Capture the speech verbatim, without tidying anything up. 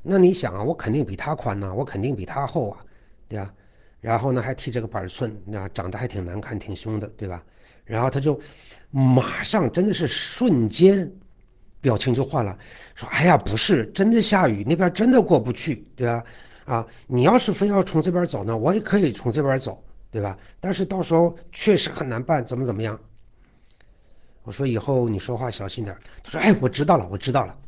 那你想啊，我肯定比他宽呐、我肯定比他厚啊，对吧？然后呢，还剃这个板寸，那长得还挺难看，挺凶的，对吧？然后他就马上真的是瞬间表情就换了，说：“哎呀，不是，真的下雨，那边真的过不去，对吧？啊，你要是非要从这边走呢，我也可以从这边走，对吧？但是到时候确实很难办，怎么怎么样？”我说：“以后你说话小心点。”他说：“哎，我知道了，我知道了。”